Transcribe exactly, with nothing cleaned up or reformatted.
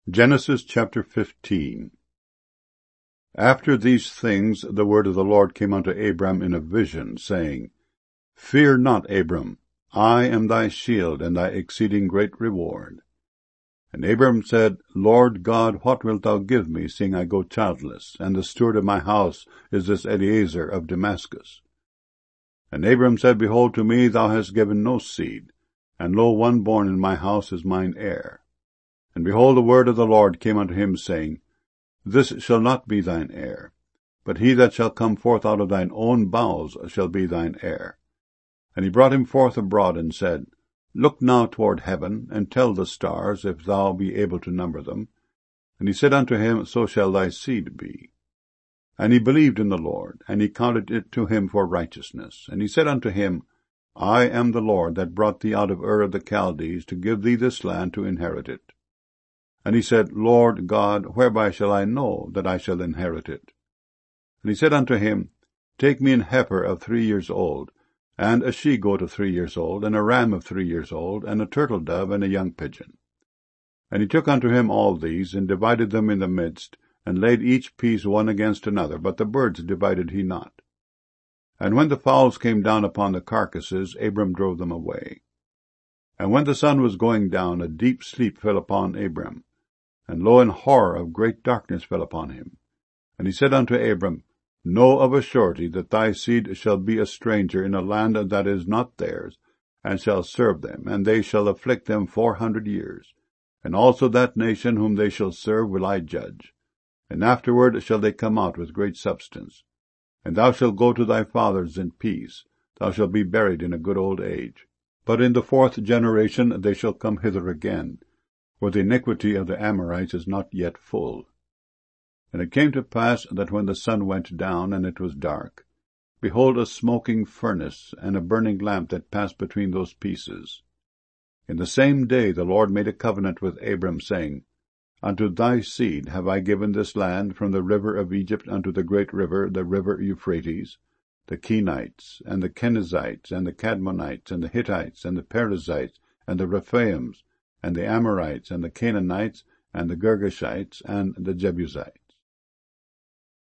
Genesis chapter fifteen. After these things the word of the Lord came unto Abram in a vision, saying, Fear not, Abram, I am thy shield, and thy exceeding great reward. And Abram said, Lord God, what wilt thou give me, seeing I go childless, and the steward of my house is this Eliezer of Damascus? And Abram said, Behold, to me thou hast given no seed, and lo, one born in my house is mine heir. And behold, the word of the Lord came unto him, saying, This shall not be thine heir, but he that shall come forth out of thine own bowels shall be thine heir. And he brought him forth abroad, and said, Look now toward heaven, and tell the stars, if thou be able to number them. And he said unto him, So shall thy seed be. And he believed in the Lord, and he counted it to him for righteousness. And he said unto him, I am the Lord that brought thee out of Ur of the Chaldees, to give thee this land to inherit it. And he said, Lord God, whereby shall I know that I shall inherit it? And he said unto him, Take me an heifer of three years old, and a she-goat of three years old, and a ram of three years old, and a turtle-dove, and a young pigeon. And he took unto him all these, and divided them in the midst, and laid each piece one against another, but the birds divided he not. And when the fowls came down upon the carcasses, Abram drove them away. And when the sun was going down, a deep sleep fell upon Abram. And lo, an horror of great darkness fell upon him. And he said unto Abram, Know of a surety that thy seed shall be a stranger in a land that is not theirs, and shall serve them, and they shall afflict them four hundred years. And also that nation whom they shall serve will I judge. And afterward shall they come out with great substance. And thou shalt go to thy fathers in peace. Thou shalt be buried in a good old age. But in the fourth generation they shall come hither again, for the iniquity of the Amorites is not yet full. And it came to pass that when the sun went down, and it was dark, behold, a smoking furnace, and a burning lamp that passed between those pieces. In the same day the Lord made a covenant with Abram, saying, Unto thy seed have I given this land, from the river of Egypt unto the great river, the river Euphrates, the Kenites, and the Kenizzites, and the Cadmonites, and the Hittites, and the Perizzites, and the Rephaims, and the Amorites, and the Canaanites, and the Girgashites, and the Jebusites.